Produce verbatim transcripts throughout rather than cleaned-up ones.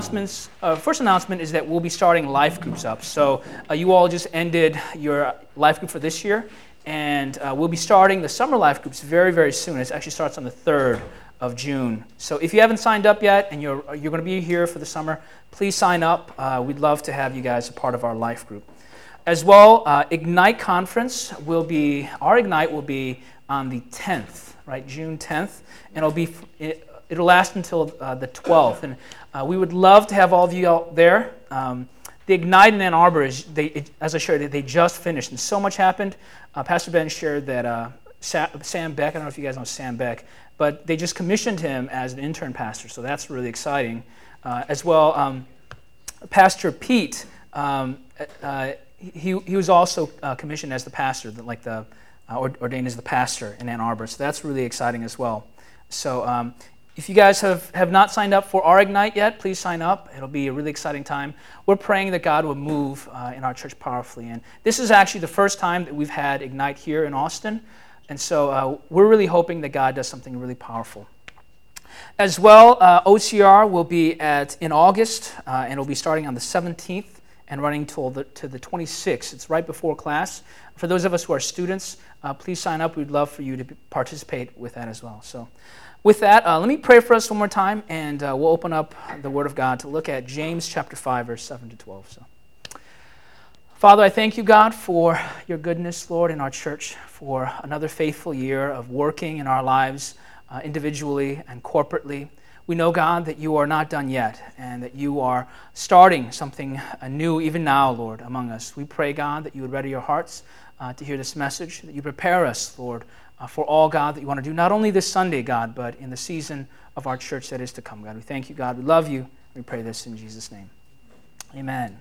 announcements. Uh, first announcement is that we'll be starting life groups up. So uh, you all just ended your life group for this year, and uh, we'll be starting the summer life groups very, very soon. It actually starts on the third of June. So if you haven't signed up yet and you're you're going to be here for the summer, please sign up. Uh, we'd love to have you guys a part of our life group. As well, uh, Ignite Conference will be, our Ignite will be on the tenth, right, June tenth, and it'll be, it, it'll last until uh, the twelfth, and uh, we would love to have all of you out there. Um, the Ignite in Ann Arbor, is, they, it, as I shared, they just finished, and so much happened. Uh, Pastor Ben shared that uh, Sa- Sam Beck, I don't know if you guys know Sam Beck, but they just commissioned him as an intern pastor, so that's really exciting. Uh, as well, um, Pastor Pete, um, uh, He he was also uh, commissioned as the pastor, like the uh, ordained as the pastor in Ann Arbor. So that's really exciting as well. So um, if you guys have, have not signed up for our Ignite yet, please sign up. It'll be a really exciting time. We're praying that God will move uh, in our church powerfully. And this is actually the first time that we've had Ignite here in Austin. And so uh, we're really hoping that God does something really powerful. As well, uh, O C R will be at in August, uh, and it'll be starting on the seventeenth. And running till the, to the twenty-sixth. It's right before class. For those of us who are students, uh, please sign up. We'd love for you to participate with that as well. So with that, uh, let me pray for us one more time, and uh, we'll open up the Word of God to look at James chapter five, verse seven to twelve. So, Father, I thank you, God, for your goodness, Lord, in our church, for another faithful year of working in our lives uh, individually and corporately. We know, God, that you are not done yet and that you are starting something new even now, Lord, among us. We pray, God, that you would ready your hearts uh, to hear this message, that you prepare us, Lord, uh, for all, God, that you want to do, not only this Sunday, God, but in the season of our church that is to come, God. We thank you, God. We love you. We pray this in Jesus' name. Amen.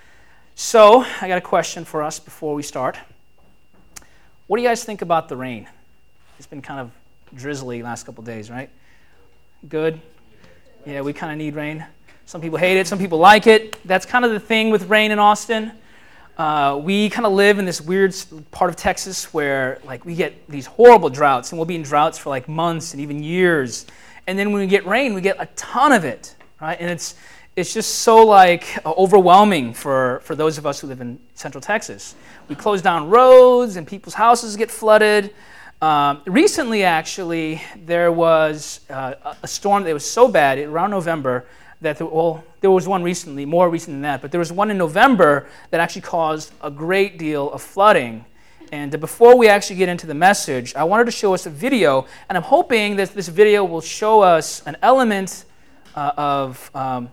So, I got a question for us before we start. What do you guys think about the rain? It's been kind of drizzly the last couple of days, right? Good? Yeah, we kind of need rain. Some people hate it. Some people like it. That's kind of the thing with rain in Austin. Uh, we kind of live in this weird part of Texas where, like, we get these horrible droughts, and we'll be in droughts for like months and even years. And then when we get rain, we get a ton of it, right? And it's it's just so like uh, overwhelming for for those of us who live in Central Texas. We close down roads, and people's houses get flooded. Um, recently, actually, there was uh, a storm that was so bad around November that, the, well, there was one recently, more recent than that, but there was one in November that actually caused a great deal of flooding. And before we actually get into the message, I wanted to show us a video, and I'm hoping that this video will show us an element uh, of, um,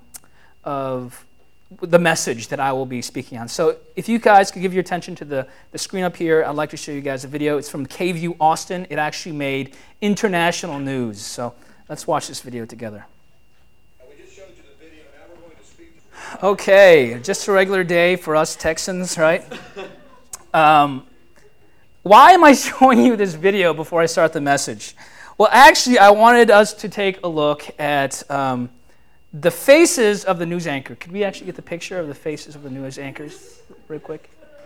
of the message that I will be speaking on. So if you guys could give your attention to the, the screen up here, I'd like to show you guys a video. It's from K V U Austin. It actually made international news. So let's watch this video together. We just showed you the video. Now we're going to speak. Okay, just a regular day for us Texans, right? um, why am I showing you this video before I start the message? Well, actually, I wanted us to take a look at Um, the faces of the news anchor. Could we actually get the picture of the faces of the news anchors real quick?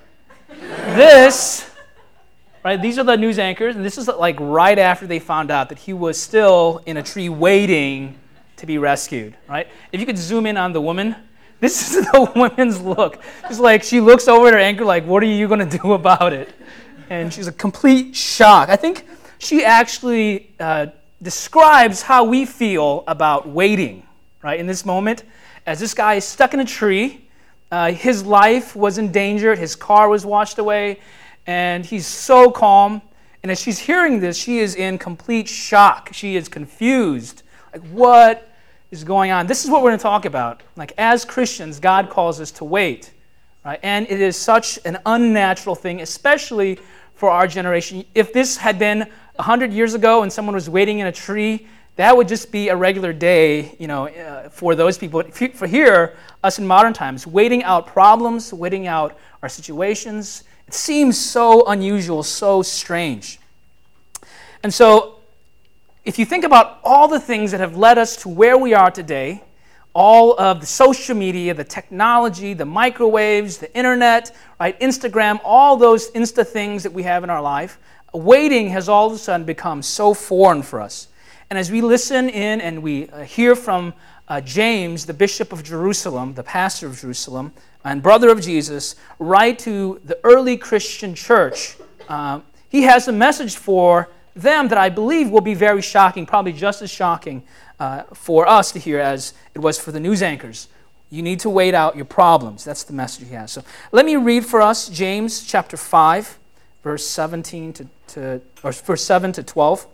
This, right, these are the news anchors, and this is like right after they found out that he was still in a tree waiting to be rescued, right? If you could zoom in on the woman, this is the woman's look. It's like she looks over at her anchor like, what are you going to do about it? And she's a complete shock. I think she actually uh, describes how we feel about waiting. Right, in this moment, as this guy is stuck in a tree, uh, his life was endangered, his car was washed away, and he's so calm. And as she's hearing this, she is in complete shock. She is confused. Like, what is going on? This is what we're going to talk about. Like, as Christians, God calls us to wait. Right? And it is such an unnatural thing, especially for our generation. If this had been one hundred years ago and someone was waiting in a tree, that would just be a regular day, you know, uh, for those people. For here, us in modern times, waiting out problems, waiting out our situations, it seems so unusual, so strange. And so, if you think about all the things that have led us to where we are today, all of the social media, the technology, the microwaves, the internet, right, Instagram, all those Insta things that we have in our life, waiting has all of a sudden become so foreign for us. And as we listen in and we uh, hear from uh, James, the bishop of Jerusalem, the pastor of Jerusalem, and brother of Jesus, write to the early Christian church. Uh, he has a message for them that I believe will be very shocking, probably just as shocking uh, for us to hear as it was for the news anchors. You need to wait out your problems. That's the message he has. So let me read for us James chapter five, verse seventeen to, to or verse seven to twelve.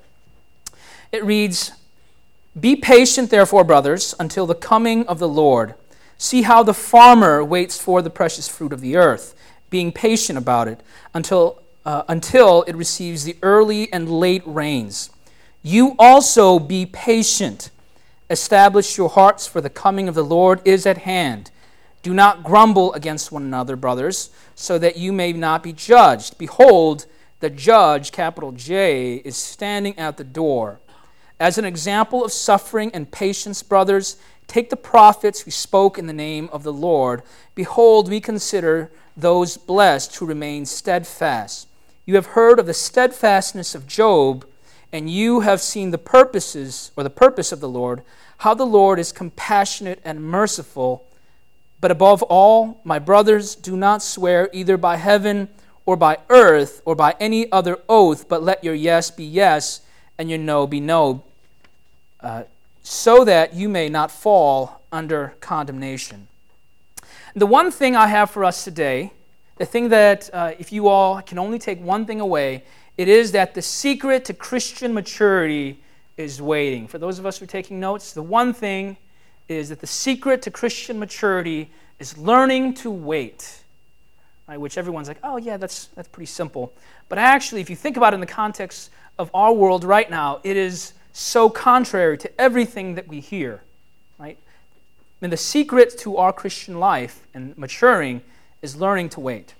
It reads, "Be patient, therefore, brothers, until the coming of the Lord. See how the farmer waits for the precious fruit of the earth, being patient about it until uh, until it receives the early and late rains. You also be patient. Establish your hearts, for the coming of the Lord is at hand. Do not grumble against one another, brothers, so that you may not be judged. Behold, the judge, capital J, is standing at the door. As an example of suffering and patience, brothers, take the prophets who spoke in the name of the Lord. Behold, we consider those blessed who remain steadfast. You have heard of the steadfastness of Job, and you have seen the purposes, or the purpose of the Lord, how the Lord is compassionate and merciful. But above all, my brothers, do not swear either by heaven or by earth or by any other oath, but let your yes be yes and your no be no, uh, so that you may not fall under condemnation." The one thing I have for us today, the thing that uh, if you all can only take one thing away, it is that the secret to Christian maturity is waiting. For those of us who are taking notes, the one thing is that the secret to Christian maturity is learning to wait, right? Which everyone's like, oh yeah, that's that's pretty simple. But actually, if you think about it in the context of our world right now, it is so contrary to everything that we hear, right? And the secret to our Christian life and maturing is learning to wait.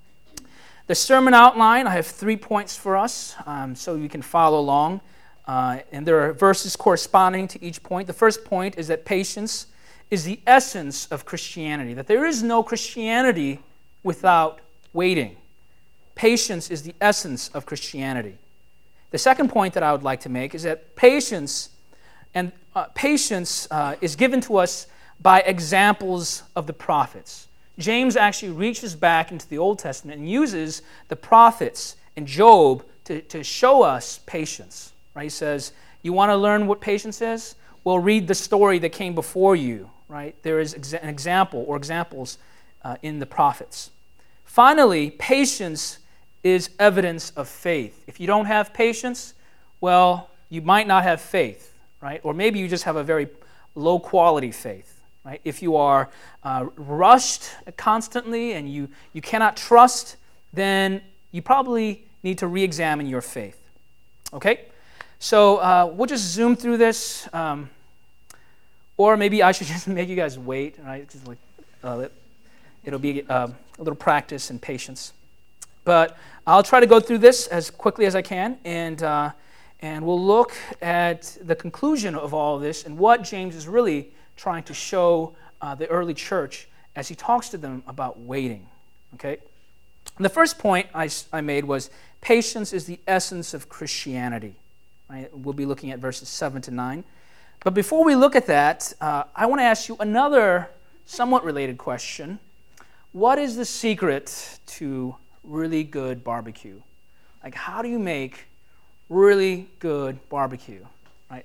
The sermon outline, I have three points for us, um, so you can follow along. Uh, and there are verses corresponding to each point. The first point is that patience is the essence of Christianity, that there is no Christianity without waiting. Patience is the essence of Christianity. The second point that I would like to make is that patience and uh, patience uh, is given to us by examples of the prophets. James actually reaches back into the Old Testament and uses the prophets and Job to, to show us patience. Right? He says, you want to learn what patience is? Well, read the story that came before you. Right? There is exa- an example or examples uh, in the prophets. Finally, patience is evidence of faith. If you don't have patience, well, you might not have faith, right? Or maybe you just have a very low quality faith, right? If you are uh, rushed constantly and you, you cannot trust, then you probably need to re-examine your faith, okay? So uh, we'll just zoom through this, um, or maybe I should just make you guys wait, right? 'Cause like, uh, it, it'll be uh, a little practice and patience. But I'll try to go through this as quickly as I can, and uh, and we'll look at the conclusion of all of this and what James is really trying to show uh, the early church as he talks to them about waiting. Okay. And the first point I, I made was patience is the essence of Christianity. Right? We'll be looking at verses seven to nine. But before we look at that, uh, I want to ask you another somewhat related question. What is the secret to really good barbecue? Like, how do you make really good barbecue, right?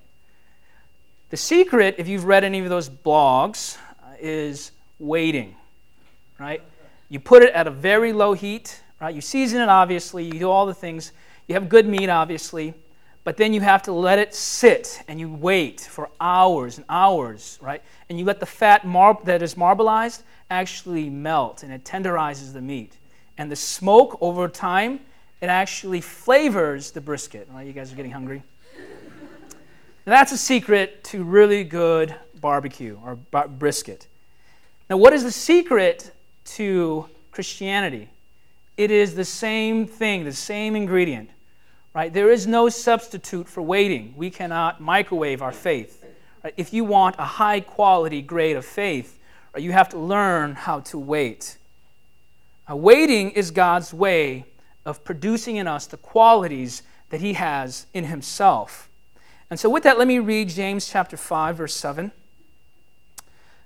The secret, if you've read any of those blogs, uh, is waiting, right? You put it at a very low heat, right? You season it, obviously. You do all the things. You have good meat, obviously. But then you have to let it sit, and you wait for hours and hours, right? And you let the fat mar- that is marbleized actually melt, and it tenderizes the meat. And the smoke over time, it actually flavors the brisket. Right? You guys are getting hungry? Now, that's a secret to really good barbecue or bar- brisket. Now, what is the secret to Christianity? It is the same thing, the same ingredient. Right? There is no substitute for waiting. We cannot microwave our faith. Right? If you want a high-quality grade of faith, right, you have to learn how to wait. Uh, waiting is God's way of producing in us the qualities that He has in Himself. And so with that, let me read James chapter five, verse seven.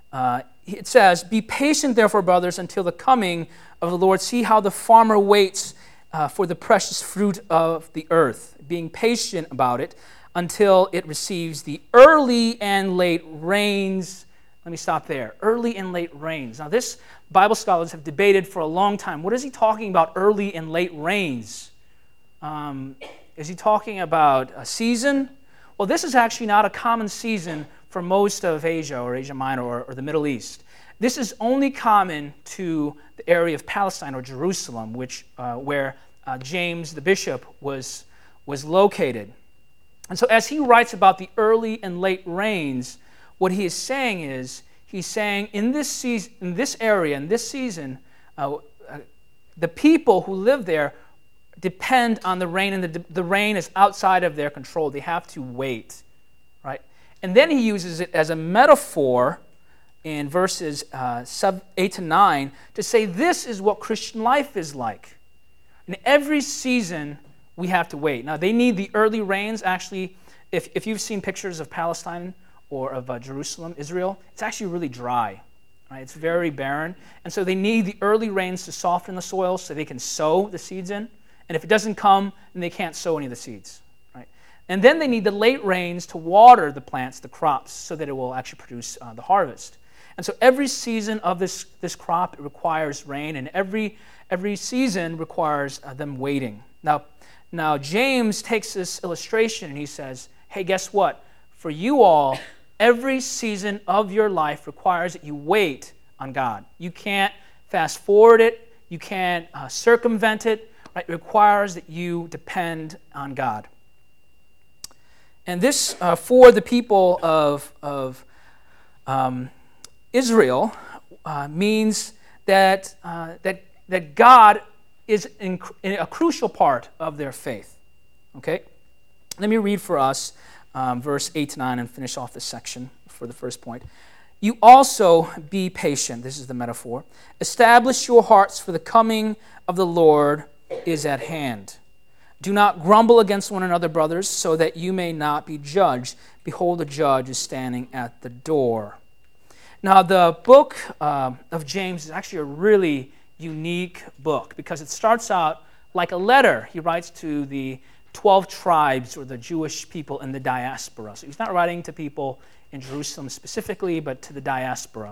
uh, it says, "Be patient, therefore, brothers, until the coming of the Lord. See how the farmer waits uh, for the precious fruit of the earth, being patient about it until it receives the early and late rains." Let me stop there. Early and late rains. Now, this Bible scholars have debated for a long time. What is he talking about, early and late rains? Um, is he talking about a season? Well, this is actually not a common season for most of Asia or Asia Minor or, or the Middle East. This is only common to the area of Palestine or Jerusalem, which uh, where uh, James the bishop was, was located. And so as he writes about the early and late rains, what he is saying is, he's saying in this season, in this area, in this season, uh, uh, the people who live there depend on the rain, and the, the rain is outside of their control. They have to wait, right? And then he uses it as a metaphor in verses uh, eight to nine to say this is what Christian life is like. In every season, we have to wait. Now, they need the early rains. Actually, if, if you've seen pictures of Palestine or of uh, Jerusalem, Israel, it's actually really dry. Right? It's very barren. And so they need the early rains to soften the soil so they can sow the seeds in. And if it doesn't come, then they can't sow any of the seeds. Right? And then they need the late rains to water the plants, the crops, so that it will actually produce uh, the harvest. And so every season of this, this crop, it requires rain, and every, every season requires uh, them waiting. Now, now, James takes this illustration and he says, hey, guess what? For you all, every season of your life requires that you wait on God. You can't fast forward it. You can't uh, circumvent it. Right? It requires that you depend on God. And this, uh, for the people of, of um, Israel, uh, means that, uh, that, that God is in, in a crucial part of their faith. Okay? Let me read for us um, verse eight to nine and finish off this section for the first point. You also be patient. This is the metaphor. Establish your hearts, for the coming of the Lord is at hand. Do not grumble against one another, brothers, so that you may not be judged. Behold, the judge is standing at the door. Now, the book uh, of James is actually a really unique book because it starts out like a letter he writes to the twelve tribes or the Jewish people in the diaspora. So he's not writing to people in Jerusalem specifically, but to the diaspora.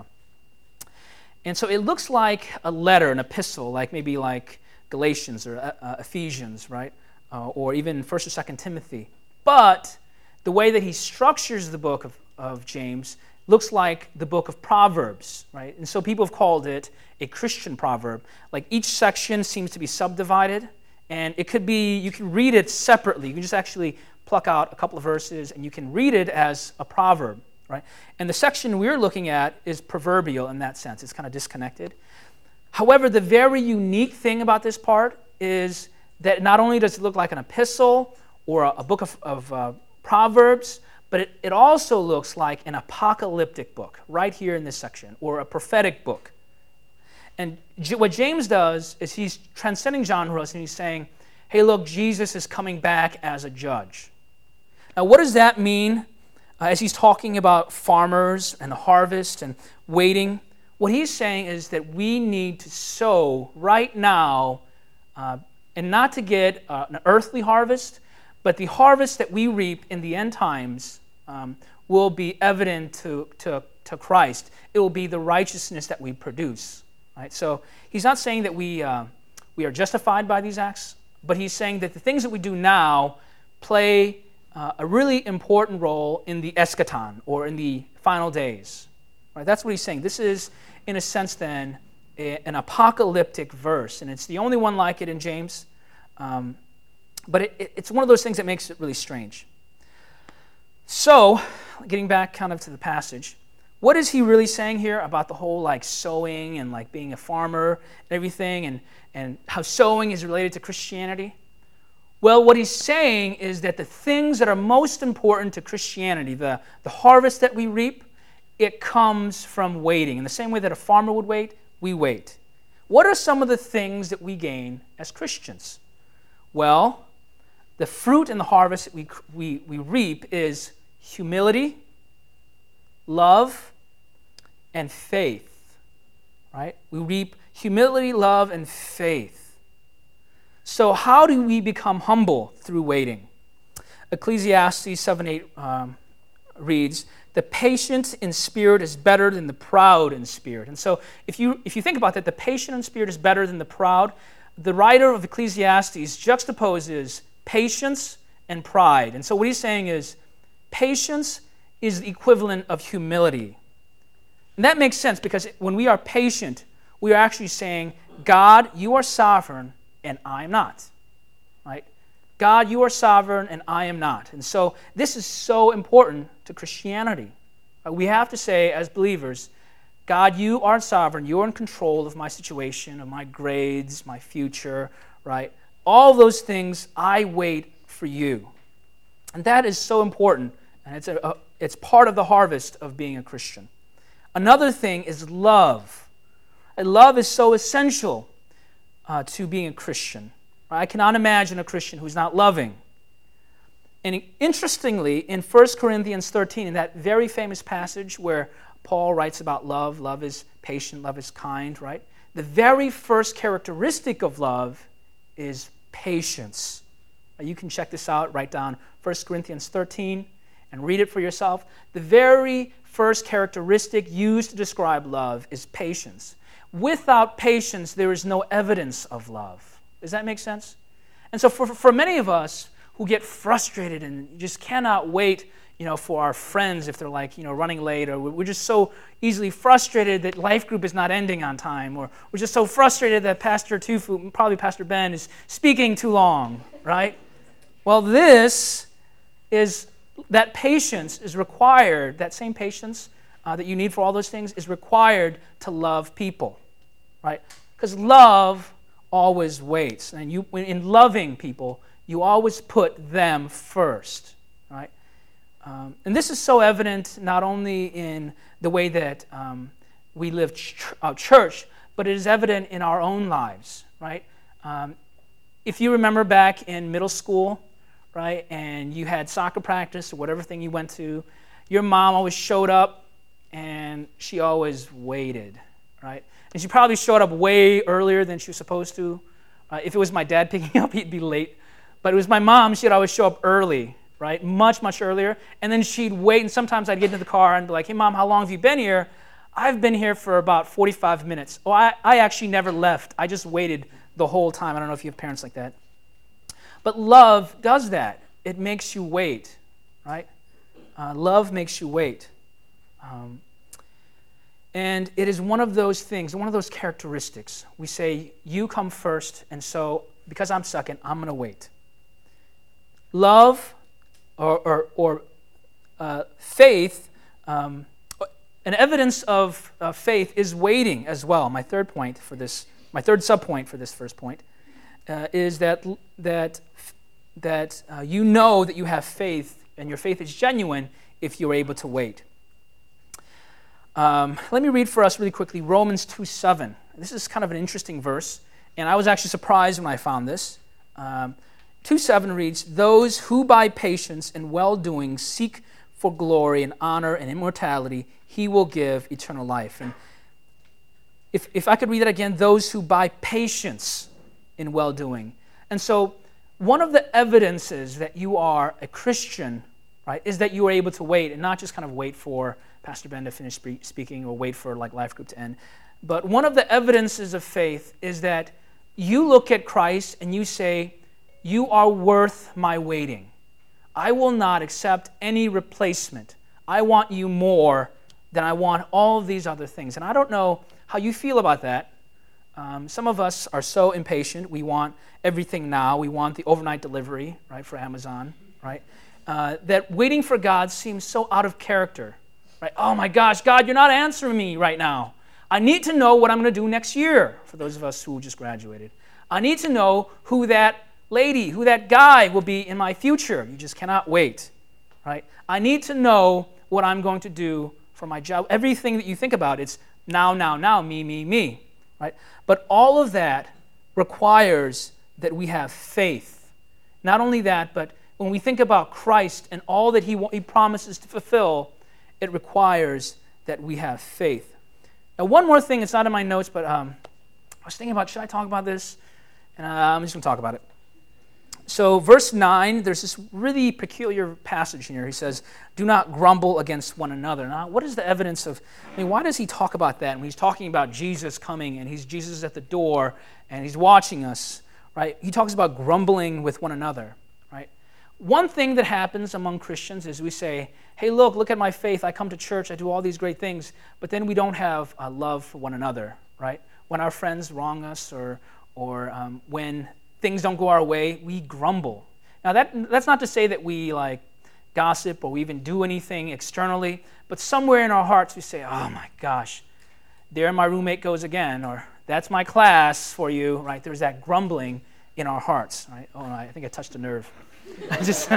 And so it looks like a letter, an epistle, like maybe like Galatians or uh, Ephesians, right? Uh, or even First or Second Timothy. But the way that he structures the book of, of James looks like the book of Proverbs, right? And so people have called it a Christian proverb. Like each section seems to be subdivided, and it could be, you can read it separately. You can just actually pluck out a couple of verses, and you can read it as a proverb, right? And the section we're looking at is proverbial in that sense. It's kind of disconnected. However, the very unique thing about this part is that not only does it look like an epistle or a, a book of, of uh, Proverbs, but it, it also looks like an apocalyptic book right here in this section, or a prophetic book. And J- what James does is he's transcending genres and he's saying, hey, look, Jesus is coming back as a judge. Now, what does that mean uh, as he's talking about farmers and the harvest and waiting? What he's saying is that we need to sow right now uh, and not to get uh, an earthly harvest, but the harvest that we reap in the end times um, will be evident to, to, to Christ. It will be the righteousness that we produce. Right? So he's not saying that we, uh, we are justified by these acts, but he's saying that the things that we do now play uh, a really important role in the eschaton, or in the final days. Right? That's what he's saying. This is, in a sense then, a, an apocalyptic verse, and it's the only one like it in James. Um, But it, it, it's one of those things that makes it really strange. So, getting back kind of to the passage, what is he really saying here about the whole like sowing and like being a farmer and everything, and, and how sowing is related to Christianity? Well, what he's saying is that the things that are most important to Christianity, the, the harvest that we reap, it comes from waiting. In the same way that a farmer would wait, we wait. What are some of the things that we gain as Christians? Well, the fruit and the harvest that we, we, we reap is humility, love, and faith, right? We reap humility, love, and faith. So how do we become humble? Through waiting. Ecclesiastes seven eight um, reads, "The patient in spirit is better than the proud in spirit." And so if you if you think about that, the patient in spirit is better than the proud. The writer of Ecclesiastes juxtaposes patience and pride. And so what he's saying is, patience is the equivalent of humility. And that makes sense because when we are patient, we are actually saying, God, you are sovereign and I am not. Right? God, you are sovereign and I am not. And so this is so important to Christianity. We have to say as believers, God, you are sovereign. You are in control of my situation, of my grades, my future, right? All those things, I wait for you. And that is so important. And it's, a, a, it's part of the harvest of being a Christian. Another thing is love. And love is so essential uh, to being a Christian. I cannot imagine a Christian who's not loving. And interestingly, in First Corinthians thirteen, in that very famous passage where Paul writes about love, love is patient, love is kind, right? The very first characteristic of love is patience. You can check this out, write down First Corinthians thirteen and read it for yourself. The very first characteristic used to describe love is patience. Without patience, there is no evidence of love. Does that make sense? And so for, for many of us who get frustrated and just cannot wait, you know, for our friends if they're like, you know, running late, or we're just so easily frustrated that life group is not ending on time, or we're just so frustrated that Pastor Tufu, probably Pastor Ben, is speaking too long, right? Well, this is, that patience is required, that same patience uh, that you need for all those things is required to love people, right? Because love always waits. And you, in loving people, you always put them first, right? Um, and this is so evident not only in the way that um, we live ch- uh, church, but it is evident in our own lives, right? Um, if you remember back in middle school, right, and you had soccer practice or whatever thing you went to, your mom always showed up and she always waited, right? And she probably showed up way earlier than she was supposed to. Uh, if it was my dad picking up, he'd be late. But it was my mom, she'd always show up early, right? Much, much earlier. And then she'd wait, and sometimes I'd get into the car and be like, "Hey, Mom, how long have you been here?" "I've been here for about forty-five minutes. Oh, I, I actually never left. I just waited the whole time. I don't know if you have parents like that. But love does that. It makes you wait, right? Uh, love makes you wait. Um, and it is one of those things, one of those characteristics. We say, you come first, and so because I'm second, I'm going to wait. Love or, or, or uh, faith, um, an evidence of uh, faith is waiting as well. My third point for this, my third subpoint for this first point uh, is that that that uh, you know that you have faith and your faith is genuine if you're able to wait. Um, let me read for us really quickly Romans two seven. This is kind of an interesting verse, and I was actually surprised when I found this. Um, two seven reads, "Those who by patience and well-doing seek for glory and honor and immortality, he will give eternal life." And if, if I could read that again, those who by patience in well-doing. And so one of the evidences that you are a Christian, right, is that you are able to wait and not just kind of wait for Pastor Ben to finish spe- speaking or wait for like life group to end. But one of the evidences of faith is that you look at Christ and you say, you are worth my waiting. I will not accept any replacement. I want you more than I want all of these other things. And I don't know how you feel about that. Um, some of us are so impatient. We want everything now. We want the overnight delivery, right, for Amazon, right? Uh, that waiting for God seems so out of character, right? Oh my gosh, God, you're not answering me right now. I need to know what I'm going to do next year, for those of us who just graduated. I need to know who that lady, who that guy will be in my future. You just cannot wait, right? I need to know what I'm going to do for my job. Everything that you think about, it's now, now, now, me, me, me, right? But all of that requires that we have faith. Not only that, but when we think about Christ and all that he, he promises to fulfill, it requires that we have faith. Now, one more thing, it's not in my notes, but um, I was thinking about, should I talk about this? And uh, I'm just going to talk about it. So verse nine, there's this really peculiar passage here. He says, do not grumble against one another. Now, what is the evidence of, I mean, why does he talk about that? When he's talking about Jesus coming, and he's Jesus is at the door, and he's watching us, right? He talks about grumbling with one another, right? One thing that happens among Christians is we say, hey, look, look at my faith. I come to church. I do all these great things. But then we don't have uh, love for one another, right? When our friends wrong us or, or um, when things don't go our way, we grumble. Now, that that's not to say that we like gossip or we even do anything externally, but somewhere in our hearts we say, oh my gosh, there my roommate goes again, or that's my class for you, right? There's that grumbling in our hearts, right? Oh, I think I touched a nerve. I just,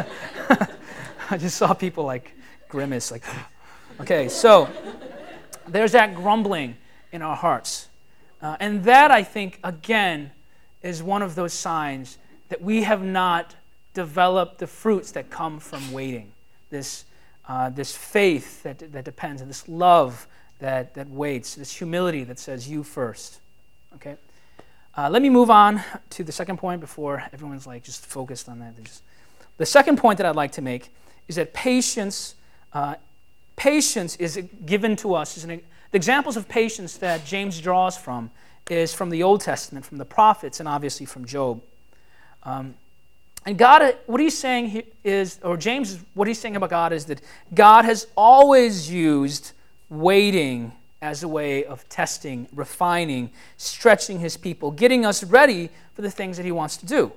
I just saw people like grimace, like, okay, so there's that grumbling in our hearts. Uh, and that, I think, again, is one of those signs that we have not developed the fruits that come from waiting. This, uh, this faith that, that depends, and this love that, that waits, this humility that says, you first. Okay? Uh, let me move on to the second point before everyone's like just focused on that. Just... The second point that I'd like to make is that patience, uh, patience is given to us. Is an, the examples of patience that James draws from is from the Old Testament, from the prophets, and obviously from Job. Um, and God, what he's saying is, or James, what he's saying about God is that God has always used waiting as a way of testing, refining, stretching his people, getting us ready for the things that he wants to do.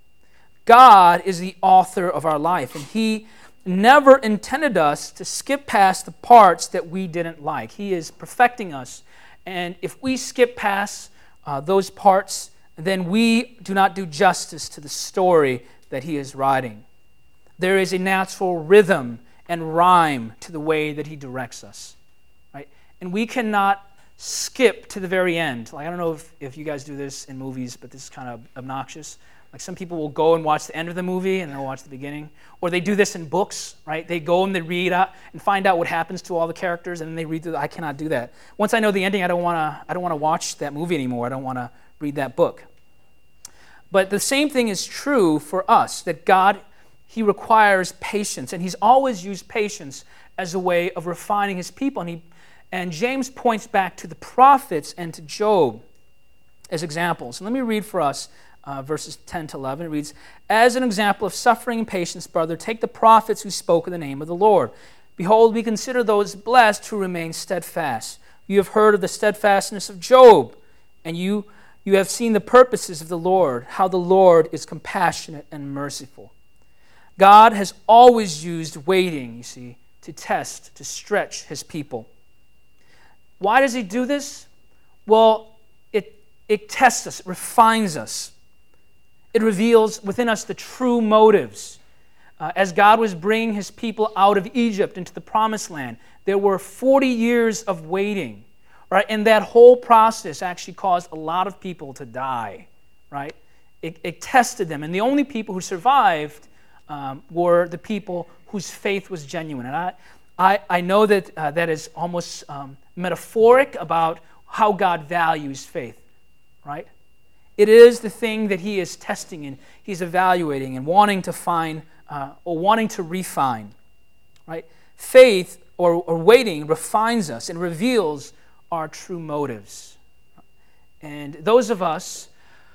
God is the author of our life, and he never intended us to skip past the parts that we didn't like. He is perfecting us. And if we skip past uh, those parts, then we do not do justice to the story that he is writing. There is a natural rhythm and rhyme to the way that he directs us, right? And we cannot skip to the very end. Like, I don't know if, if you guys do this in movies, but this is kind of obnoxious. Like, some people will go and watch the end of the movie and they'll watch the beginning. Or they do this in books, right? They go and they read out and find out what happens to all the characters, and then they read through the, I cannot do that. Once I know the ending, I don't want to I don't want to watch that movie anymore. I don't want to read that book. But the same thing is true for us, that God, he requires patience, and he's always used patience as a way of refining his people. And, he, and James points back to the prophets and to Job as examples. And let me read for us Uh, verses ten to eleven. It reads, as an example of suffering and patience, brother, take the prophets who spoke in the name of the Lord. Behold, we consider those blessed who remain steadfast. You have heard of the steadfastness of Job, and you, you have seen the purposes of the Lord, how the Lord is compassionate and merciful. God has always used waiting, you see, to test, to stretch his people. Why does he do this? Well, it, it tests us, it refines us. It reveals within us the true motives. Uh, as God was bringing his people out of Egypt into the promised land, there were forty years of waiting, right? And that whole process actually caused a lot of people to die, right? It, it tested them. And the only people who survived um, were the people whose faith was genuine. And I, I, I know that uh, that is almost um, metaphoric about how God values faith, right? It is the thing that he is testing and he's evaluating and wanting to find uh, or wanting to refine, right? Faith or, or waiting refines us and reveals our true motives. And those of us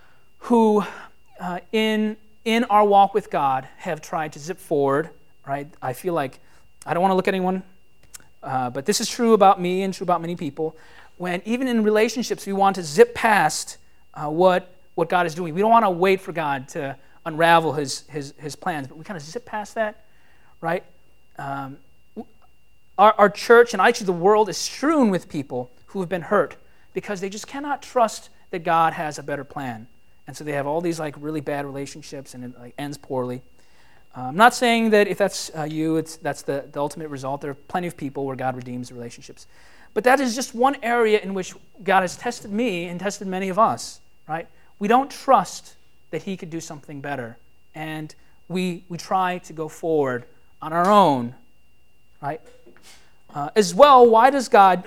who uh, in, in our walk with God have tried to zip forward, right? I feel like I don't want to look at anyone, uh, but this is true about me and true about many people. When even in relationships we want to zip past Uh, what, what God is doing. We don't want to wait for God to unravel his, his, his plans, but we kind of zip past that, right? Um, our, our church and actually the world is strewn with people who have been hurt because they just cannot trust that God has a better plan. And so they have all these like really bad relationships and it like, ends poorly. Uh, I'm not saying that if that's uh, you, it's, that's the, the ultimate result. There are plenty of people where God redeems the relationships. But that is just one area in which God has tested me and tested many of us, right? We don't trust that he could do something better. And we we try to go forward on our own, right? Uh, as well, why does God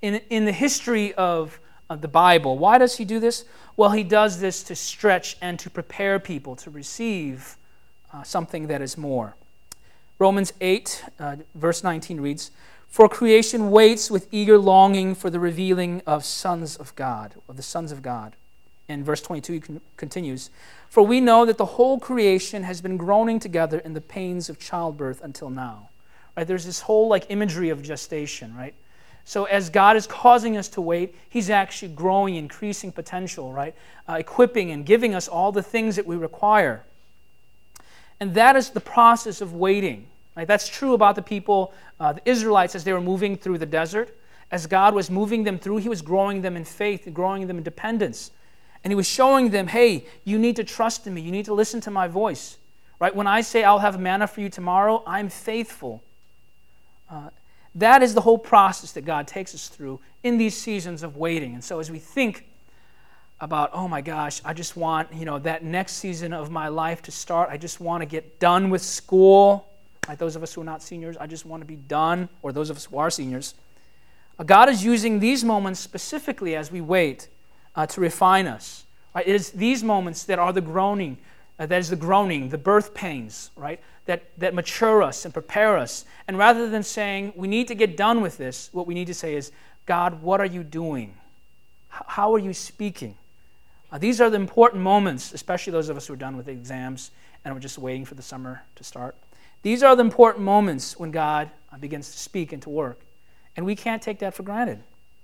in, in the history of, of the Bible. Why does he do this? Well, he does this to stretch and to prepare people to receive uh, something that is more. Romans eight, uh, verse nineteen reads, "For creation waits with eager longing for the revealing of sons of God," of the sons of God. And verse twenty-two con- continues, "For we know that the whole creation has been groaning together in the pains of childbirth until now." Right? There's this whole like imagery of gestation, right? So as God is causing us to wait, he's actually growing, increasing potential, right? Uh, equipping and giving us all the things that we require. And that is the process of waiting. Right? That's true about the people, uh, the Israelites, as they were moving through the desert. As God was moving them through, he was growing them in faith and growing them in dependence. And he was showing them, hey, you need to trust in me. You need to listen to my voice. Right? When I say I'll have manna for you tomorrow, I'm faithful. Uh, that is the whole process that God takes us through in these seasons of waiting. And so as we think about, oh my gosh, I just want, you know, that next season of my life to start. I just want to get done with school. Right? Those of us who are not seniors, I just want to be done. Or those of us who are seniors. Uh, God is using these moments specifically as we wait uh, to refine us. Right? It is these moments that are the groaning, uh, that is the groaning, the birth pains, right? That, that mature us and prepare us. And rather than saying, we need to get done with this, what we need to say is, God, what are you doing? H- how are you speaking? Uh, these are the important moments, especially those of us who are done with the exams and we're just waiting for the summer to start. These are the important moments when God uh, begins to speak and to work. And we can't take that for granted.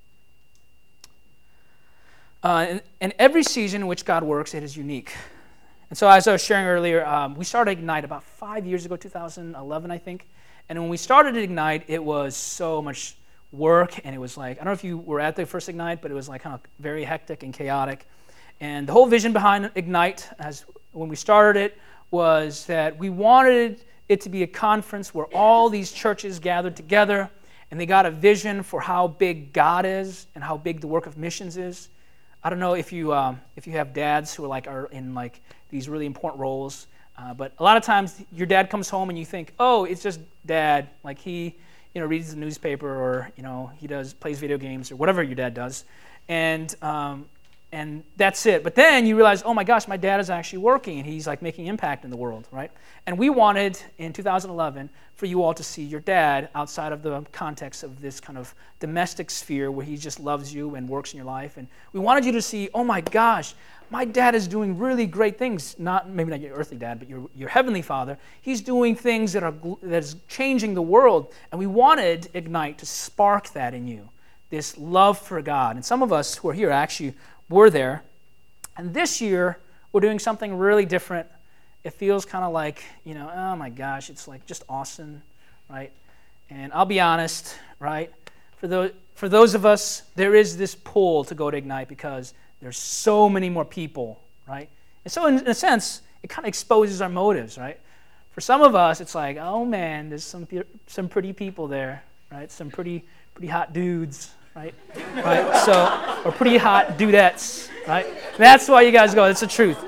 Uh, and, and every season in which God works, it is unique. And so as I was sharing earlier, um, we started Ignite about five years ago, two thousand eleven, I think. And when we started Ignite, it was so much work. And it was like, I don't know if you were at the first Ignite, but it was like kind of very hectic and chaotic. And the whole vision behind Ignite, as when we started it, was that we wanted it to be a conference where all these churches gathered together and they got a vision for how big God is and how big the work of missions is. I don't know if you um, if you have dads who are like are in like these really important roles, uh, but a lot of times your dad comes home and you think, oh, it's just dad, like he you know reads the newspaper or you know he does plays video games or whatever your dad does, and um, and that's it. But then you realize, oh my gosh, my dad is actually working and he's like making impact in the world, right? And we wanted in two thousand eleven for you all to see your dad outside of the context of this kind of domestic sphere where he just loves you and works in your life. And we wanted you to see, oh my gosh, my dad is doing really great things. Not maybe not your earthly dad, but your, your heavenly father. He's doing things that are that is changing the world. And we wanted Ignite to spark that in you, this love for God. And some of us who are here actually were there. And this year, we're doing something really different. It feels kind of like, you know, oh my gosh, it's like just Austin, right? And I'll be honest, right? For those, for those of us, there is this pull to go to Ignite because there's so many more people, right? And so in, in a sense, it kind of exposes our motives, right? For some of us, it's like, oh man, there's some some pretty people there, right? Some pretty pretty hot dudes, right? Right? So, or pretty hot dudettes, right? That's why you guys go. That's the truth.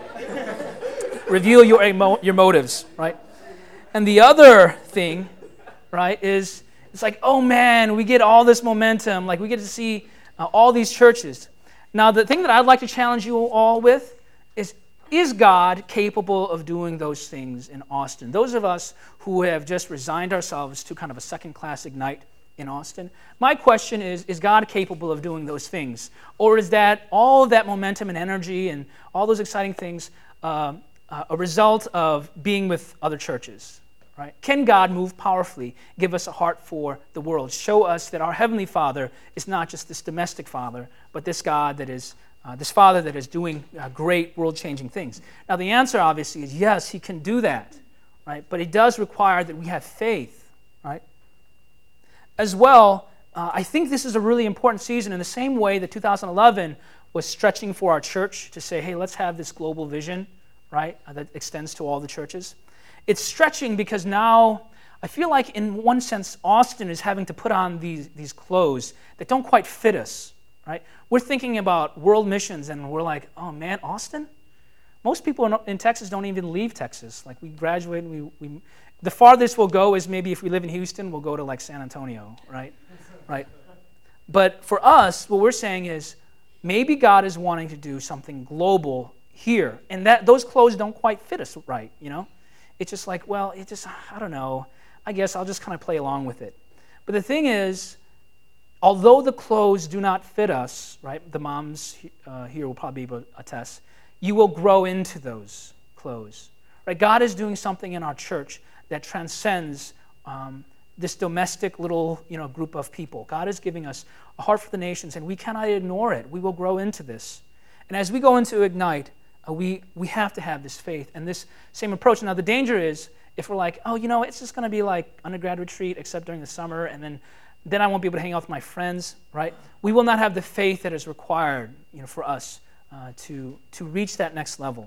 Reveal your emo- your motives, right? And the other thing, right, is it's like, oh man, we get all this momentum. Like we get to see uh, all these churches. Now, the thing that I'd like to challenge you all with is, is God capable of doing those things in Austin? Those of us who have just resigned ourselves to kind of a second-class Ignite in Austin, my question is, is God capable of doing those things? Or is that all of that momentum and energy and all those exciting things uh, uh, a result of being with other churches? Right? Can God move powerfully, give us a heart for the world, show us that our Heavenly Father is not just this domestic Father, but this God that is, uh, this Father that is doing uh, great world-changing things? Now, the answer obviously is yes, He can do that, right? But it does require that we have faith, right? As well, uh, I think this is a really important season in the same way that two thousand eleven was stretching for our church to say, hey, let's have this global vision, right, uh, that extends to all the churches. It's stretching because now I feel like in one sense Austin is having to put on these, these clothes that don't quite fit us, right? We're thinking about world missions and we're like, oh man, Austin? Most people in, in Texas don't even leave Texas. Like we graduate and we, we, the farthest we'll go is maybe if we live in Houston, we'll go to like San Antonio, right? Right. But for us, what we're saying is maybe God is wanting to do something global here, and that those clothes don't quite fit us right, you know? It's just like, well, it just, I don't know. I guess I'll just kind of play along with it. But the thing is, although the clothes do not fit us, right? The moms uh, here will probably be able to attest. You will grow into those clothes, right? God is doing something in our church that transcends um, this domestic little, you know, group of people. God is giving us a heart for the nations, and we cannot ignore it. We will grow into this, and as we go into Ignite, uh, we we have to have this faith and this same approach. Now, the danger is if we're like, oh, you know, it's just going to be like undergrad retreat, except during the summer, and then. Then I won't be able to hang out with my friends, right? We will not have the faith that is required, you know, for us uh, to, to reach that next level.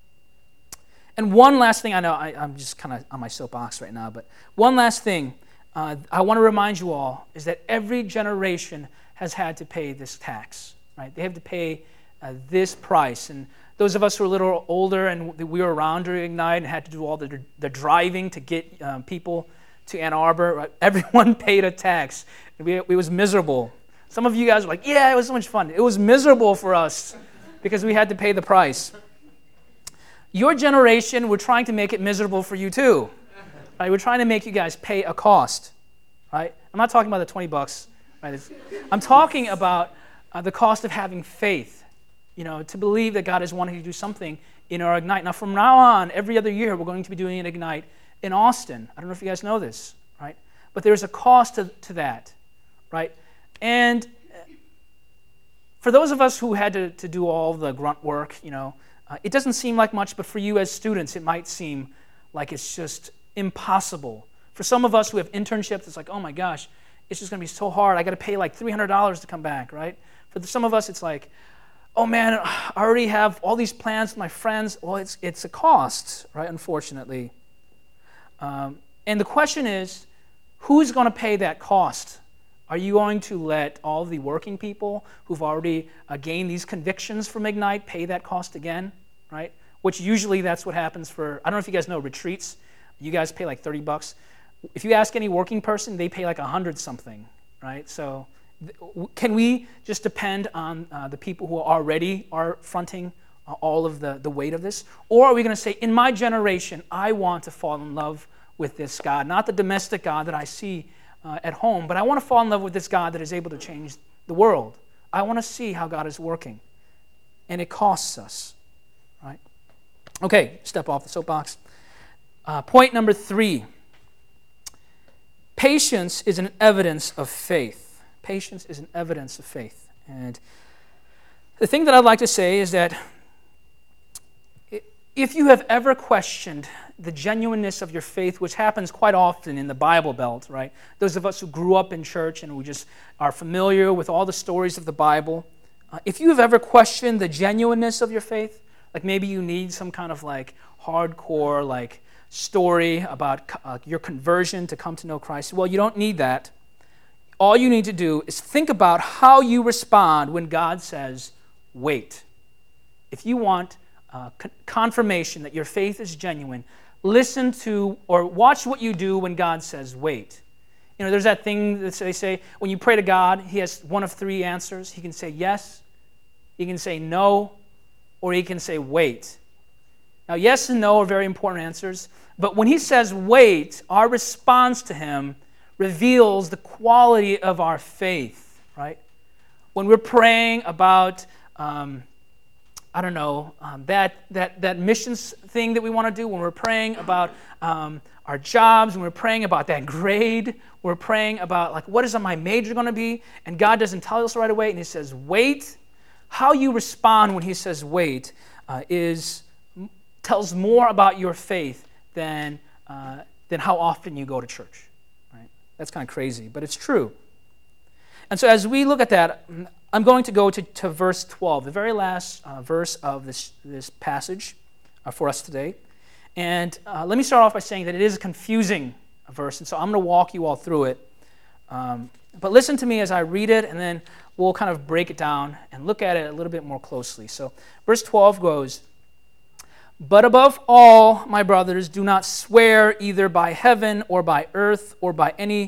And one last thing, I know I, I'm just kind of on my soapbox right now, but one last thing uh, I want to remind you all is that every generation has had to pay this tax, right? They have to pay uh, this price. And those of us who are a little older and we were around during Ignite and had to do all the, the driving to get um, people to Ann Arbor, right? Everyone paid a tax. We, it was miserable. Some of you guys were like, yeah, it was so much fun. It was miserable for us because we had to pay the price. Your generation, we're trying to make it miserable for you too. Right? We're trying to make you guys pay a cost. Right? I'm not talking about the twenty bucks. Right? It's, I'm talking about uh, the cost of having faith, you know, to believe that God is wanting to do something in our Ignite. Now, from now on, every other year, we're going to be doing an Ignite in Austin. I don't know if you guys know this, right? But there's a cost to, to that, right? And for those of us who had to, to do all the grunt work, you know, uh, it doesn't seem like much, but for you as students, it might seem like it's just impossible. For some of us who have internships, it's like, oh my gosh, it's just going to be so hard. I got to pay like three hundred dollars to come back, right? For the, some of us, it's like, oh man, I already have all these plans with my friends. Well, it's it's a cost, right, unfortunately. Um, and the question is, who's going to pay that cost? Are you going to let all the working people who've already uh, gained these convictions from Ignite pay that cost again, right? Which usually that's what happens for, I don't know if you guys know retreats. You guys pay like thirty bucks. If you ask any working person, they pay like a hundred something, right? So th- can we just depend on uh, the people who already are fronting uh, all of the, the weight of this? Or are we going to say, in my generation, I want to fall in love with this God, not the domestic God that I see uh, at home, but I want to fall in love with this God that is able to change the world. I want to see how God is working, and it costs us, right? Okay, step off the soapbox. Uh, point number three, patience is an evidence of faith. Patience is an evidence of faith. And the thing that I'd like to say is that if you have ever questioned the genuineness of your faith, which happens quite often in the Bible Belt, right? Those of us who grew up in church and we just are familiar with all the stories of the Bible, uh, if you have ever questioned the genuineness of your faith, like maybe you need some kind of like hardcore like story about uh, your conversion to come to know Christ, well, you don't need that. All you need to do is think about how you respond when God says, wait. If you want Uh, confirmation that your faith is genuine, listen to or watch what you do when God says, wait. You know, there's that thing that they say, when you pray to God, he has one of three answers. He can say yes, he can say no, or he can say wait. Now, yes and no are very important answers, but when he says wait, our response to him reveals the quality of our faith, right? When we're praying about um, I don't know, um, that, that, that missions thing that we want to do, when we're praying about um, our jobs, when we're praying about that grade, we're praying about, like, what is my major going to be? And God doesn't tell us right away, and he says, wait. How you respond when he says wait uh, is tells more about your faith than, uh, than how often you go to church. Right? That's kind of crazy, but it's true. And so as we look at that, I'm going to go to, to verse twelve, the very last uh, verse of this, this passage uh, for us today. And uh, let me start off by saying that it is a confusing verse, and so I'm going to walk you all through it. Um, but listen to me as I read it, and then we'll kind of break it down and look at it a little bit more closely. So verse twelve goes, "But above all, my brothers, do not swear either by heaven or by earth or by any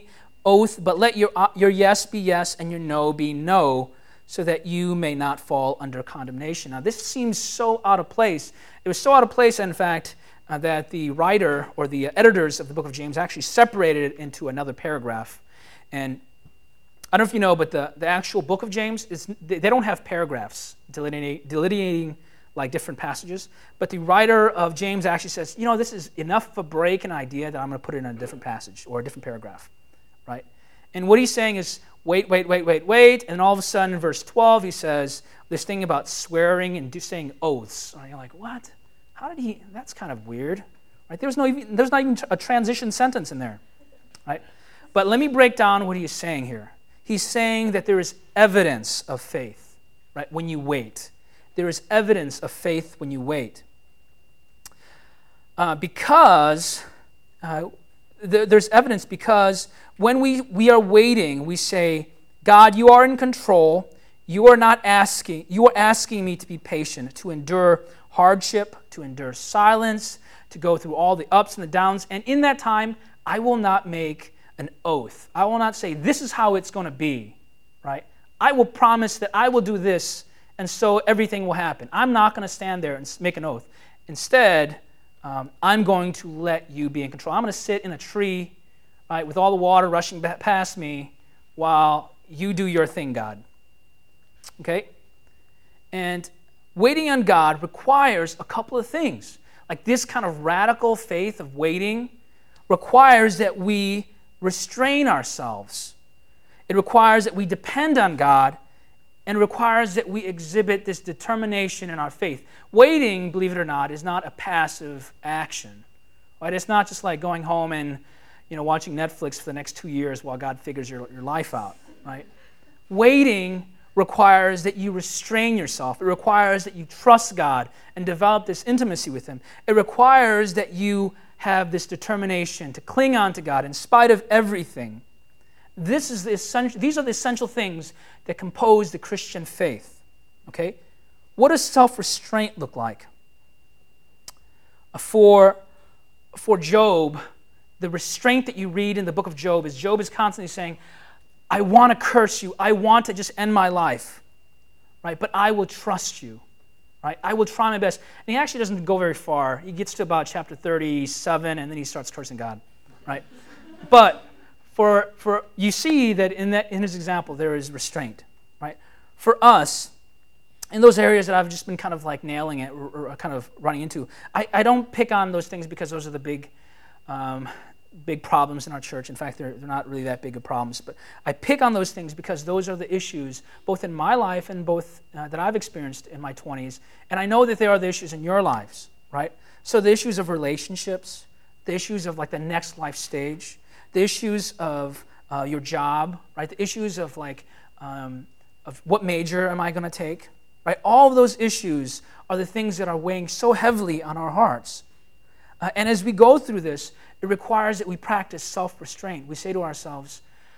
oath, but let your, uh, your yes be yes and your no be no, so that you may not fall under condemnation. Now, this seems so out of place. It was so out of place, in fact, uh, that the writer or the editors of the book of James actually separated it into another paragraph. And I don't know if you know, but the, the actual book of James, is they, they don't have paragraphs delineating, delineating like different passages. But the writer of James actually says, you know, this is enough of a break, an idea, that I'm going to put it in a different passage or a different paragraph, right? And what he's saying is, wait, wait, wait, wait, wait. And all of a sudden, in verse twelve, he says this thing about swearing and do, saying oaths. And you're like, what? How did he? That's kind of weird, right? There's no even, there's not even a transition sentence in there, right? But let me break down what he's saying here. He's saying that there is evidence of faith, right? When you wait, there is evidence of faith when you wait, uh, because uh, th- there's evidence because when we, we are waiting, we say, God, you are in control. You are not asking, you are asking me to be patient, to endure hardship, to endure silence, to go through all the ups and the downs. And in that time, I will not make an oath. I will not say, this is how it's going to be, right? I will promise that I will do this, and so everything will happen. I'm not going to stand there and make an oath. Instead, um, I'm going to let you be in control. I'm going to sit in a tree, right, with all the water rushing past me while you do your thing, God. Okay? And waiting on God requires a couple of things. Like this kind of radical faith of waiting requires that we restrain ourselves. It requires that we depend on God, and it requires that we exhibit this determination in our faith. Waiting, believe it or not, is not a passive action. Right? It's not just like going home and you know, watching Netflix for the next two years while God figures your, your life out. Right? Waiting requires that you restrain yourself. It requires that you trust God and develop this intimacy with Him. It requires that you have this determination to cling on to God in spite of everything. This is the essential, these are the essential things that compose the Christian faith. Okay? What does self-restraint look like? For, for Job, the restraint that you read in the book of Job is Job is constantly saying, I want to curse you. I want to just end my life. Right? But I will trust you. Right? I will try my best. And he actually doesn't go very far. He gets to about chapter thirty-seven, and then he starts cursing God. Right? But for for you see that in that in his example there is restraint. Right? For us, in those areas that I've just been kind of like nailing it or, or kind of running into, I, I don't pick on those things because those are the big um, big problems in our church. In fact, they're, they're not really that big of problems. But I pick on those things because those are the issues, both in my life and both uh, that I've experienced in my twenties. And I know that there are the issues in your lives, right? So the issues of relationships, the issues of like the next life stage, the issues of uh, your job, right? The issues of like, um, of what major am I going to take, right? All of those issues are the things that are weighing so heavily on our hearts. Uh, and as we go through this, it requires that we practice self-restraint. We say to ourselves,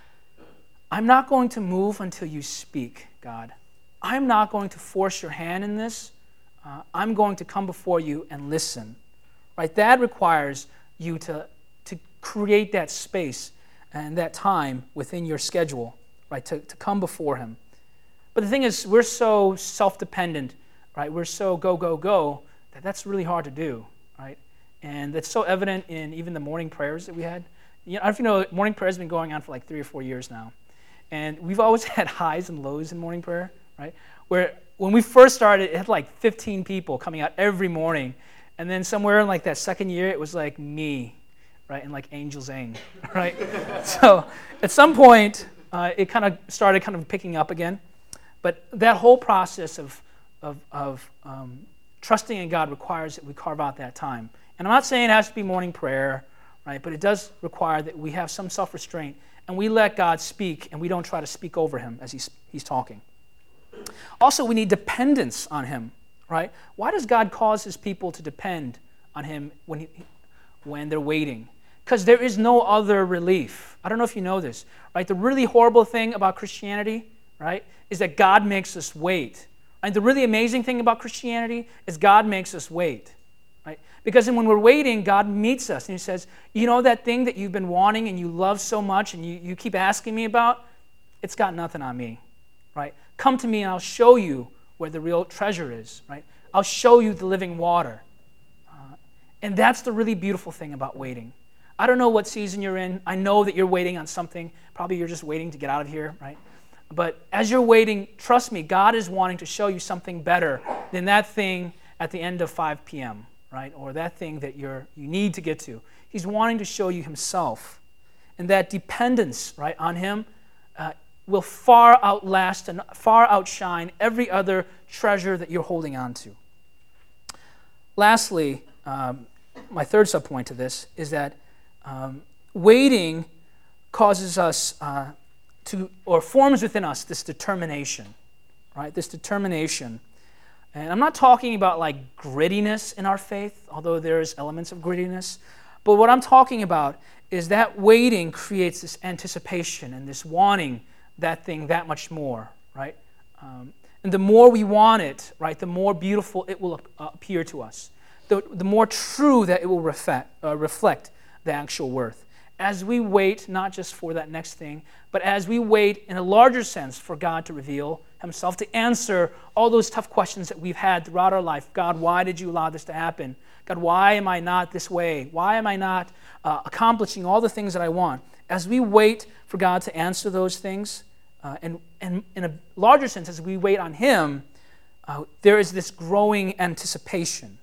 I'm not going to move until you speak, God. I'm not going to force your hand in this. Uh, I'm going to come before you and listen. Right? That requires you to, to create that space and that time within your schedule, right? To, to come before Him. But the thing is, we're so self-dependent, right? We're so go, go, go, that that's really hard to do, right? And that's so evident in even the morning prayers that we had. You know, I don't know if you know, morning prayer has been going on for like three or four years now. And we've always had highs and lows in morning prayer, right? Where when we first started, it had like fifteen people coming out every morning. And then somewhere in like that second year, it was like me, right? And like Angel Zane, right? So at some point, uh, it kind of started kind of picking up again. But that whole process of, of, of um, trusting in God requires that we carve out that time. And I'm not saying it has to be morning prayer, right? But it does require that we have some self-restraint and we let God speak and we don't try to speak over Him as he's, he's talking. Also, we need dependence on Him, right? Why does God cause His people to depend on Him when, he, when they're waiting? Because there is no other relief. I don't know if you know this, right? The really horrible thing about Christianity, right, is that God makes us wait. And the really amazing thing about Christianity is God makes us wait. right? Because when we're waiting, God meets us and he says, you know that thing that you've been wanting and you love so much and you, you keep asking me about? It's got nothing on me, right? Come to me and I'll show you where the real treasure is, right? I'll show you the living water. Uh, and that's the really beautiful thing about waiting. I don't know what season you're in. I know that you're waiting on something. Probably you're just waiting to get out of here, right? But as you're waiting, trust me, God is wanting to show you something better than that thing at the end of five p.m., right? Or that thing that you're you need to get to. He's wanting to show you himself. And that dependence, right, on him uh, will far outlast and far outshine every other treasure that you're holding on to. Lastly, um, my third subpoint to this is that um, waiting causes us uh, to, or forms within us this determination, right? This determination. And I'm not talking about like grittiness in our faith, although there's elements of grittiness. But what I'm talking about is that waiting creates this anticipation and this wanting that thing that much more, right? Um, and the more we want it, right, the more beautiful it will uh, appear to us. The, the more true that it will reflect, uh, reflect the actual worth. As we wait, not just for that next thing, but as we wait in a larger sense for God to reveal himself, to answer all those tough questions that we've had throughout our life. God, why did you allow this to happen? God, why am I not this way? Why am I not uh, accomplishing all the things that I want? As we wait for God to answer those things, uh, and, and in a larger sense, as we wait on him, uh, there is this growing anticipation.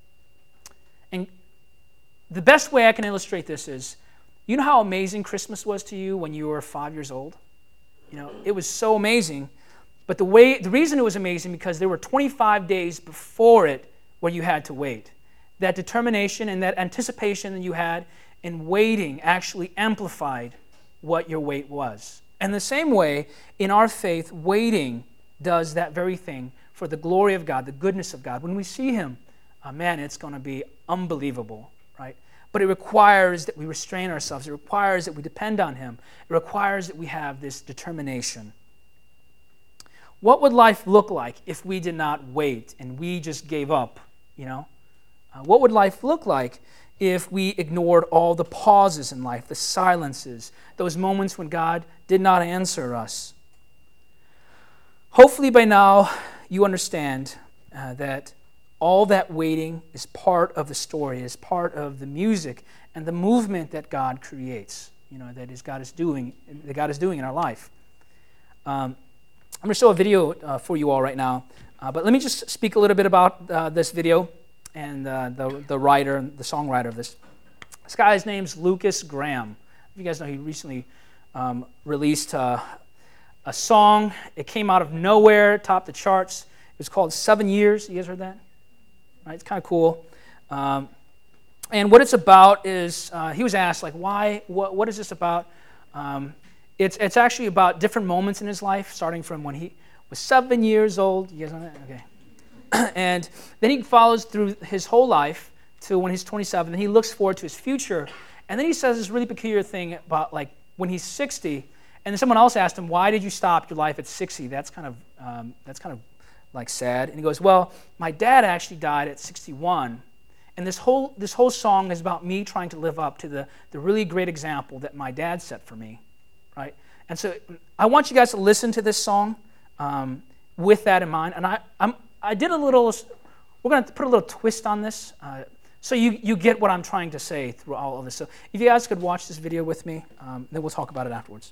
And the best way I can illustrate this is, you know how amazing Christmas was to you when you were five years old? You know, it was so amazing. But the way, the reason it was amazing because there were twenty-five days before it where you had to wait. That determination and that anticipation that you had in waiting actually amplified what your wait was. And the same way, in our faith, waiting does that very thing for the glory of God, the goodness of God. When we see him, uh, man, it's going to be unbelievable, right? But it requires that we restrain ourselves. It requires that we depend on him. It requires that we have this determination. What would life look like if we did not wait and we just gave up, you know? Uh, what would life look like if we ignored all the pauses in life, the silences, those moments when God did not answer us? Hopefully by now you understand uh, that all that waiting is part of the story, is part of the music and the movement that God creates, you know, that is God is doing, that God is doing in our life. Um, I'm going to show a video uh, for you all right now, uh, but let me just speak a little bit about uh, this video and uh, the the writer, the songwriter of this. This guy's name's Lukas Graham. You guys know he recently um, released uh, a song. It came out of nowhere, topped the charts. It was called Seven Years. You guys heard that? Right, it's kind of cool. Um, and what it's about is, uh, he was asked, like, why, what, what is this about? Um, it's it's actually about different moments in his life, starting from when he was seven years old. You guys know that? Okay. And then he follows through his whole life to when he's twenty-seven, and he looks forward to his future. And then he says this really peculiar thing about, like, when he's sixty, and then someone else asked him, why did you stop your life at sixty? That's kind of, um, that's kind of, like, sad. And he goes, well, my dad actually died at sixty-one, and this whole this whole song is about me trying to live up to the, the really great example that my dad set for me, right? And so I want you guys to listen to this song um, with that in mind. And I I'm, I did a little, we're going to put a little twist on this, uh, so you, you get what I'm trying to say through all of this. So if you guys could watch this video with me, um, then we'll talk about it afterwards.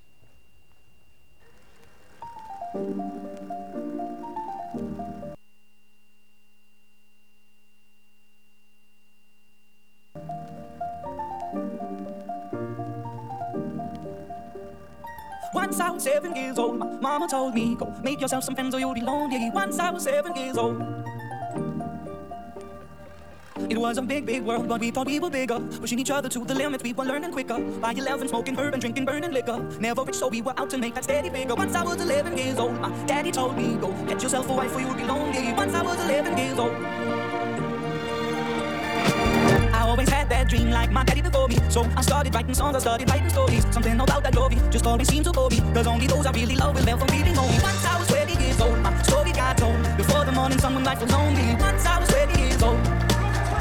Once I was seven years old, my mama told me, go make yourself some friends or you'll be lonely. Once I was seven years old. It was a big, big world, but we thought we were bigger. Pushing each other to the limits, we were learning quicker. By eleven, smoking herb and drinking, burning liquor. Never rich, so we were out to make that steady figure. Once I was eleven years old, my daddy told me, go get yourself a wife or you'll be lonely. Once I was eleven years old. I always had that dream like my daddy before me. So I started writing songs, I started writing stories. Something about that glory just always seemed to bore me. Cause only those I really love will ever really know me. Once I was twenty years old, my story got told. Before the morning sun when life was lonely. Once I was twenty years old.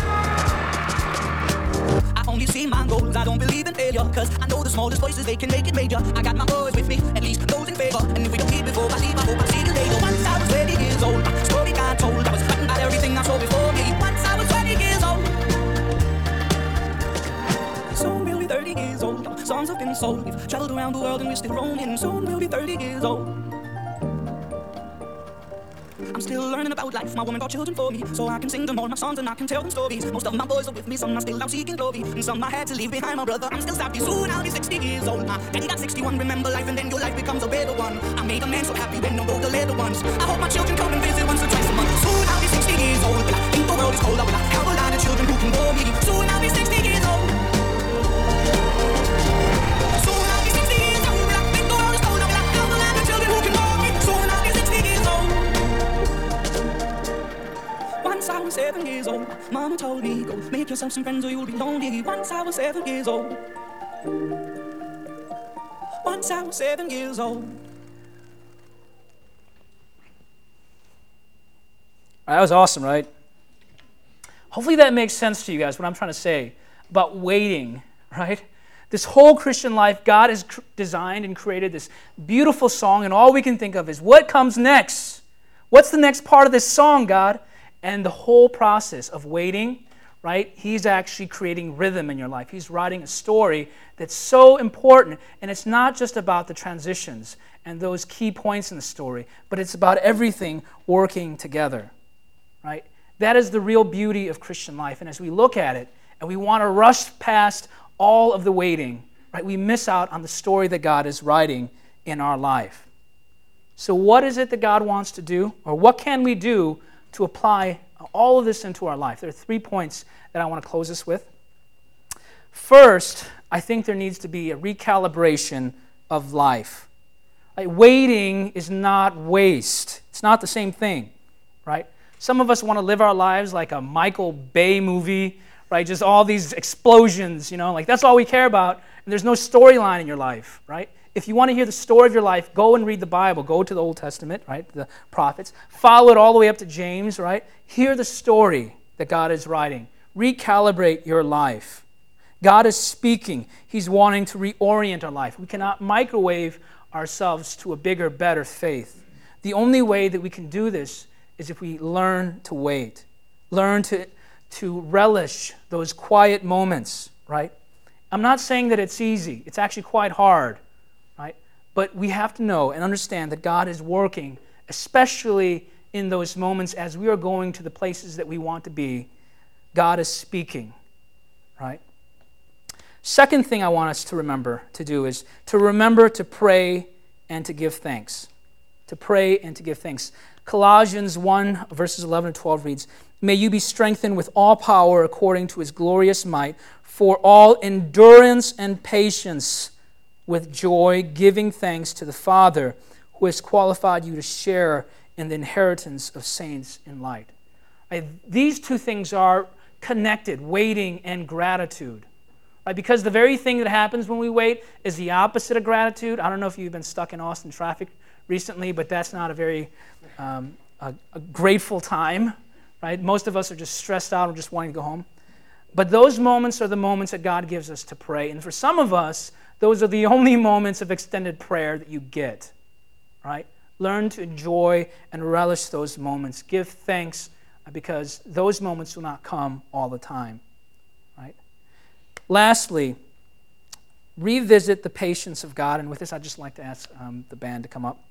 only see my goals. I don't believe in failure, cause I know the smallest voices, they can make it major. I got my boys with me, at least those in favor. And if we don't meet before I leave, I hope I see you later. Once I was twenty years old, my story got told. I was frightened by everything I saw before me. Once I was twenty years old. Soon we'll be thirty years old. Songs have been sold. We've traveled around the world and we're still roaming. Soon we'll be thirty years old. I'm still learning about life. My woman got children for me, so I can sing them all my songs and I can tell them stories. Most of my boys are with me, some are still out seeking glory, and some I had to leave behind. My brother, I'm still happy. Soon I'll be sixty years old. My daddy got sixty-one. Remember life, and then your life becomes a better one. I made a man so happy when no road the little ones. I hope my children come and visit once or twice a month. Soon I'll be sixty years old. Will I think the world is cold? I will have a lot of children who can bore me. Soon I'll be sixty years old. Soon I'll be sixty years old. Will I think the world is cold? I will have a lot of children who can bore me. Soon I'll be sixty years old. Once I was seven years old, Mama told me, go make yourself some friends or you'll be lonely. Once I was seven years old. Once I was seven years old. That was awesome, right? Hopefully that makes sense to you guys, what I'm trying to say about waiting, right? This whole Christian life, God has cr- designed and created this beautiful song, and all we can think of is, what comes next? What's the next part of this song, God? And the whole process of waiting, right? He's actually creating rhythm in your life. He's writing a story that's so important, and it's not just about the transitions and those key points in the story, but it's about everything working together, right? That is the real beauty of Christian life, and as we look at it, and we want to rush past all of the waiting, right? We miss out on the story that God is writing in our life. So what is it that God wants to do, or what can we do to apply all of this into our life? There are three points that I want to close this with. First, I think there needs to be a recalibration of life. Like, waiting is not waste. It's not the same thing, right? Some of us want to live our lives like a Michael Bay movie, right? Just all these explosions, you know, like that's all we care about, and there's no storyline in your life, right? If you want to hear the story of your life, go and read the Bible. Go to the Old Testament, right? The prophets. Follow it all the way up to James, right? Hear the story that God is writing. Recalibrate your life. God is speaking. He's wanting to reorient our life. We cannot microwave ourselves to a bigger, better faith. The only way that we can do this is if we learn to wait. Learn to, to relish those quiet moments, right? I'm not saying that it's easy. It's actually quite hard. Right? But we have to know and understand that God is working, especially in those moments as we are going to the places that we want to be. God is speaking, right? Second thing I want us to remember to do is to remember to pray and to give thanks. To pray and to give thanks. Colossians one, verses eleven and twelve reads, "May you be strengthened with all power according to his glorious might, for all endurance and patience with joy, giving thanks to the Father who has qualified you to share in the inheritance of saints in light." Right? These two things are connected, waiting and gratitude. Right? Because the very thing that happens when we wait is the opposite of gratitude. I don't know if you've been stuck in Austin traffic recently, but that's not a very um, a, a grateful time. Right? Most of us are just stressed out and just wanting to go home. But those moments are the moments that God gives us to pray. And for some of us, those are the only moments of extended prayer that you get, right? Learn to enjoy and relish those moments. Give thanks because those moments will not come all the time, right? Lastly, revisit the patience of God. And with this, I'd just like to ask um, the band to come up.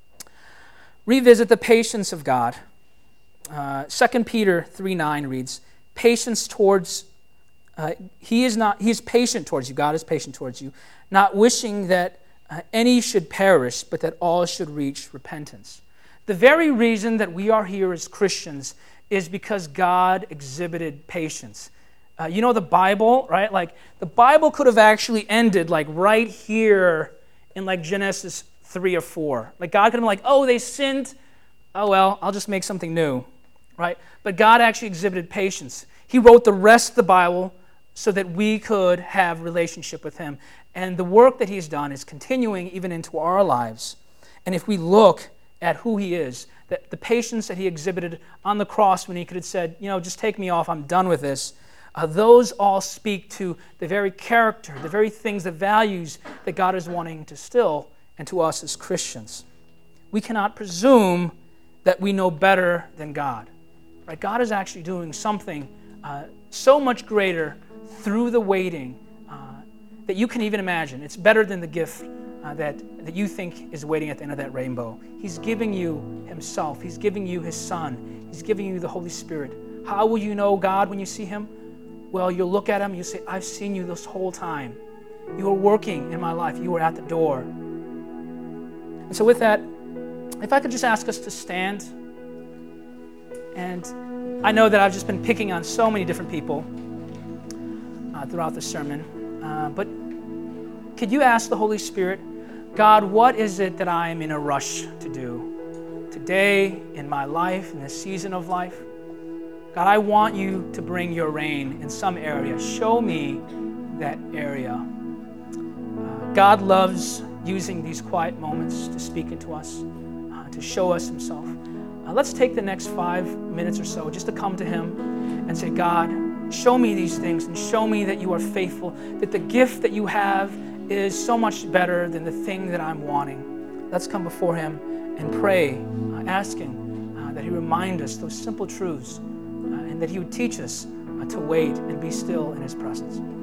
Revisit the patience of God. Uh, Second Peter three nine reads, "Patience towards Uh, he is not. He is patient towards you. God is patient towards you, not wishing that uh, any should perish, but that all should reach repentance." The very reason that we are here as Christians is because God exhibited patience. Uh, you know the Bible, right? Like the Bible could have actually ended like right here in like Genesis three or four. Like God could have been like, "Oh, they sinned. Oh well, I'll just make something new," right? But God actually exhibited patience. He wrote the rest of the Bible so that we could have relationship with him. And the work that he's done is continuing even into our lives. And if we look at who he is, that the patience that he exhibited on the cross when he could have said, you know, just take me off, I'm done with this. Uh, those all speak to the very character, the very things, the values that God is wanting to instill into us as Christians. We cannot presume that we know better than God. Right? God is actually doing something uh, so much greater through the waiting uh, that you can even imagine. It's better than the gift uh, that, that you think is waiting at the end of that rainbow. He's giving you himself. He's giving you his Son. He's giving you the Holy Spirit. How will you know God when you see him? Well, you'll look at him, you say, I've seen you this whole time. You were working in my life. You were at the door. And so with that, if I could just ask us to stand. And I know that I've just been picking on so many different people uh, throughout the sermon. Uh, but could you ask the Holy Spirit, God, what is it that I am in a rush to do today in my life, in this season of life? God, I want you to bring your rain in some area. Show me that area. Uh, God loves using these quiet moments to speak into us, uh, to show us himself. Uh, let's take the next five minutes or so just to come to him and say, God, show me these things and show me that you are faithful, that the gift that you have is so much better than the thing that I'm wanting. Let's come before him and pray, uh, asking uh, that he remind us those simple truths, uh, and that he would teach us uh, to wait and be still in his presence.